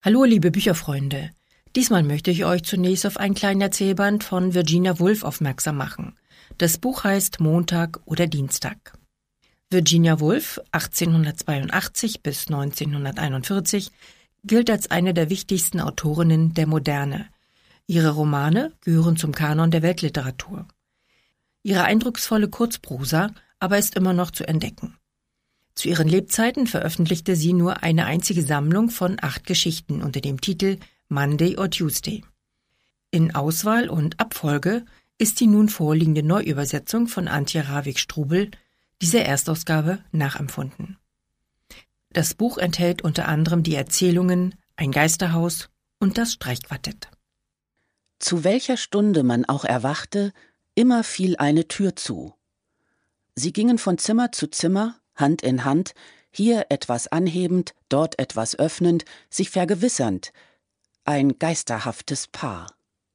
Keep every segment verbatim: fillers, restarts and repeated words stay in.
Hallo liebe Bücherfreunde, diesmal möchte ich euch zunächst auf einen kleinen Erzählband von Virginia Woolf aufmerksam machen. Das Buch heißt Montag oder Dienstag. Virginia Woolf, achtzehnhundertzweiundachtzig bis neunzehnhunderteinundvierzig, gilt als eine der wichtigsten Autorinnen der Moderne. Ihre Romane gehören zum Kanon der Weltliteratur. Ihre eindrucksvolle Kurzprosa aber ist immer noch zu entdecken. Zu ihren Lebzeiten veröffentlichte sie nur eine einzige Sammlung von acht Geschichten unter dem Titel Monday or Tuesday. In Auswahl und Abfolge ist die nun vorliegende Neuübersetzung von Antje Ravik-Strubel dieser Erstausgabe nachempfunden. Das Buch enthält unter anderem die Erzählungen Ein Geisterhaus und das Streichquartett. Zu welcher Stunde man auch erwachte, immer fiel eine Tür zu. Sie gingen von Zimmer zu Zimmer, Hand in Hand, hier etwas anhebend, dort etwas öffnend, sich vergewissernd. Ein geisterhaftes Paar.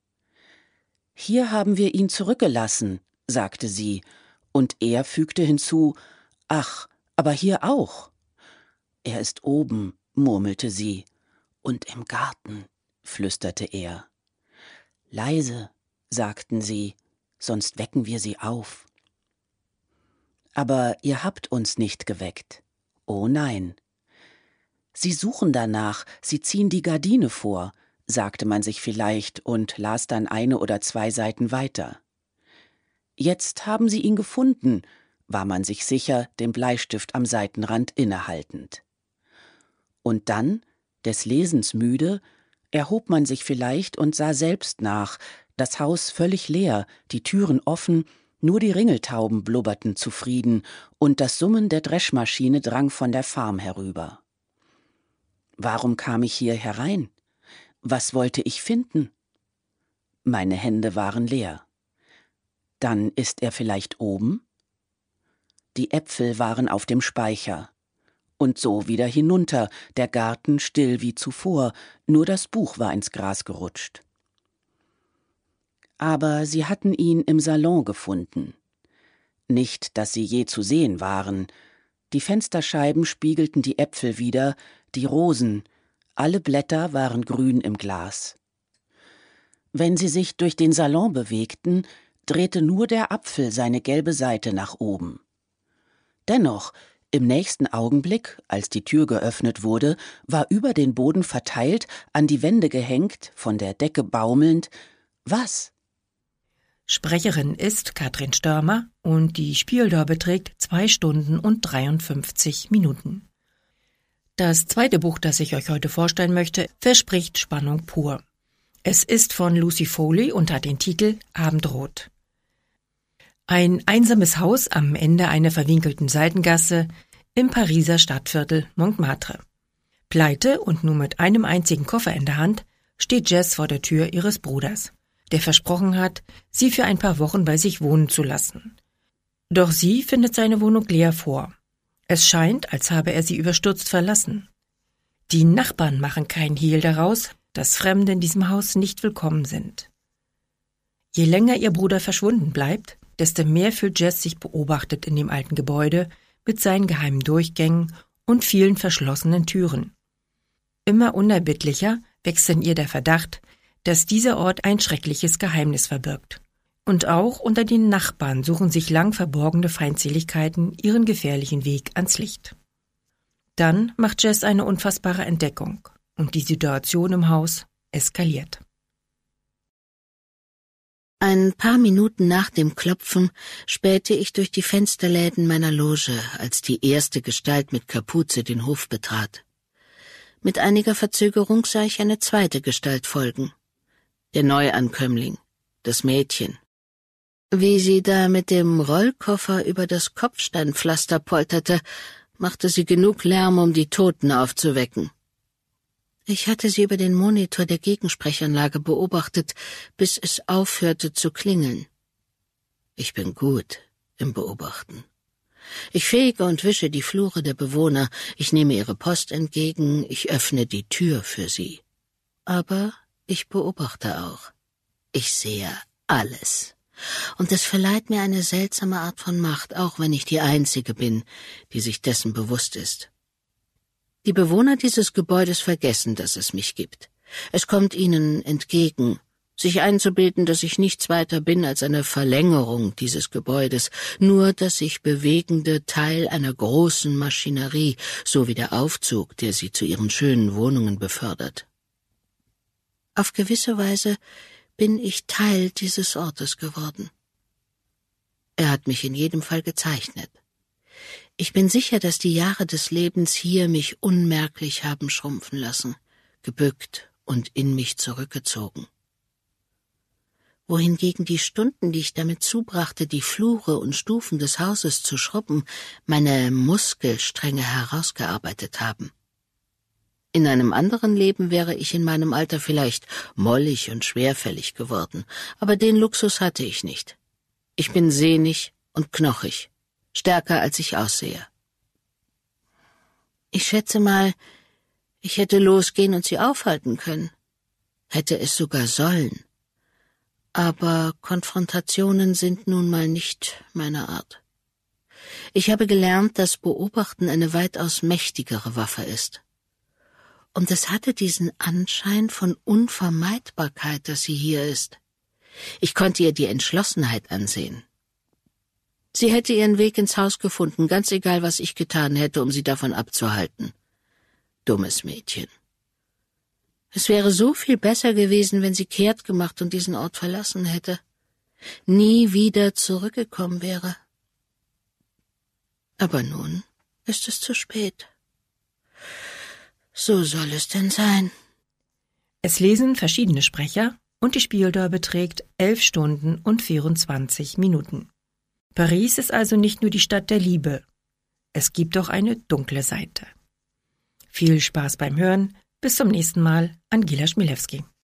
»Hier haben wir ihn zurückgelassen«, sagte sie, und er fügte hinzu, »Ach, aber hier auch.« »Er ist oben«, murmelte sie, »und im Garten«, flüsterte er. »Leise«, sagten sie, »sonst wecken wir sie auf.« »Aber ihr habt uns nicht geweckt.« »Oh nein.« »Sie suchen danach, sie ziehen die Gardine vor«, sagte man sich vielleicht und las dann eine oder zwei Seiten weiter. »Jetzt haben sie ihn gefunden«, war man sich sicher, den Bleistift am Seitenrand innehaltend. Und dann, des Lesens müde, erhob man sich vielleicht und sah selbst nach, das Haus völlig leer, die Türen offen, nur die Ringeltauben blubberten zufrieden und das Summen der Dreschmaschine drang von der Farm herüber. Warum kam ich hier herein? Was wollte ich finden? Meine Hände waren leer. Dann ist er vielleicht oben? Die Äpfel waren auf dem Speicher. Und so wieder hinunter, der Garten still wie zuvor, nur das Buch war ins Gras gerutscht. Aber sie hatten ihn im Salon gefunden. Nicht, dass sie je zu sehen waren. Die Fensterscheiben spiegelten die Äpfel wider, die Rosen, alle Blätter waren grün im Glas. Wenn sie sich durch den Salon bewegten, drehte nur der Apfel seine gelbe Seite nach oben. Dennoch, im nächsten Augenblick, als die Tür geöffnet wurde, war über den Boden verteilt, an die Wände gehängt, von der Decke baumelnd, was? Sprecherin ist Katrin Störmer und die Spieldauer beträgt zwei Stunden und dreiundfünfzig Minuten. Das zweite Buch, das ich euch heute vorstellen möchte, verspricht Spannung pur. Es ist von Lucy Foley und hat den Titel Abendrot. Ein einsames Haus am Ende einer verwinkelten Seitengasse im Pariser Stadtviertel Montmartre. Pleite und nur mit einem einzigen Koffer in der Hand steht Jess vor der Tür ihres Bruders, der versprochen hat, sie für ein paar Wochen bei sich wohnen zu lassen. Doch sie findet seine Wohnung leer vor. Es scheint, als habe er sie überstürzt verlassen. Die Nachbarn machen kein Hehl daraus, dass Fremde in diesem Haus nicht willkommen sind. Je länger ihr Bruder verschwunden bleibt, desto mehr fühlt Jess sich beobachtet in dem alten Gebäude mit seinen geheimen Durchgängen und vielen verschlossenen Türen. Immer unerbittlicher wächst in ihr der Verdacht, dass dieser Ort ein schreckliches Geheimnis verbirgt. Und auch unter den Nachbarn suchen sich lang verborgene Feindseligkeiten ihren gefährlichen Weg ans Licht. Dann macht Jess eine unfassbare Entdeckung und die Situation im Haus eskaliert. Ein paar Minuten nach dem Klopfen spähte ich durch die Fensterläden meiner Loge, als die erste Gestalt mit Kapuze den Hof betrat. Mit einiger Verzögerung sah ich eine zweite Gestalt folgen. Der Neuankömmling, das Mädchen. Wie sie da mit dem Rollkoffer über das Kopfsteinpflaster polterte, machte sie genug Lärm, um die Toten aufzuwecken. Ich hatte sie über den Monitor der Gegensprechanlage beobachtet, bis es aufhörte zu klingeln. Ich bin gut im Beobachten. Ich fege und wische die Flure der Bewohner, ich nehme ihre Post entgegen, ich öffne die Tür für sie. Aber ich beobachte auch. Ich sehe alles. Und es verleiht mir eine seltsame Art von Macht, auch wenn ich die Einzige bin, die sich dessen bewusst ist. Die Bewohner dieses Gebäudes vergessen, dass es mich gibt. Es kommt ihnen entgegen, sich einzubilden, dass ich nichts weiter bin als eine Verlängerung dieses Gebäudes, nur das sich bewegende Teil einer großen Maschinerie, so wie der Aufzug, der sie zu ihren schönen Wohnungen befördert. Auf gewisse Weise bin ich Teil dieses Ortes geworden. Er hat mich in jedem Fall gezeichnet. Ich bin sicher, dass die Jahre des Lebens hier mich unmerklich haben schrumpfen lassen, gebückt und in mich zurückgezogen. Wohingegen die Stunden, die ich damit zubrachte, die Flure und Stufen des Hauses zu schrubben, meine Muskelstränge herausgearbeitet haben. In einem anderen Leben wäre ich in meinem Alter vielleicht mollig und schwerfällig geworden, aber den Luxus hatte ich nicht. Ich bin sehnig und knochig, stärker als ich aussehe. Ich schätze mal, ich hätte losgehen und sie aufhalten können, hätte es sogar sollen. Aber Konfrontationen sind nun mal nicht meine Art. Ich habe gelernt, dass Beobachten eine weitaus mächtigere Waffe ist. Und es hatte diesen Anschein von Unvermeidbarkeit, dass sie hier ist. Ich konnte ihr die Entschlossenheit ansehen. Sie hätte ihren Weg ins Haus gefunden, ganz egal, was ich getan hätte, um sie davon abzuhalten. Dummes Mädchen. Es wäre so viel besser gewesen, wenn sie kehrt gemacht und diesen Ort verlassen hätte, nie wieder zurückgekommen wäre. Aber nun ist es zu spät. So soll es denn sein. Es lesen verschiedene Sprecher und die Spieldauer beträgt elf Stunden und vierundzwanzig Minuten. Paris ist also nicht nur die Stadt der Liebe. Es gibt auch eine dunkle Seite. Viel Spaß beim Hören. Bis zum nächsten Mal, Angela Schmilewski.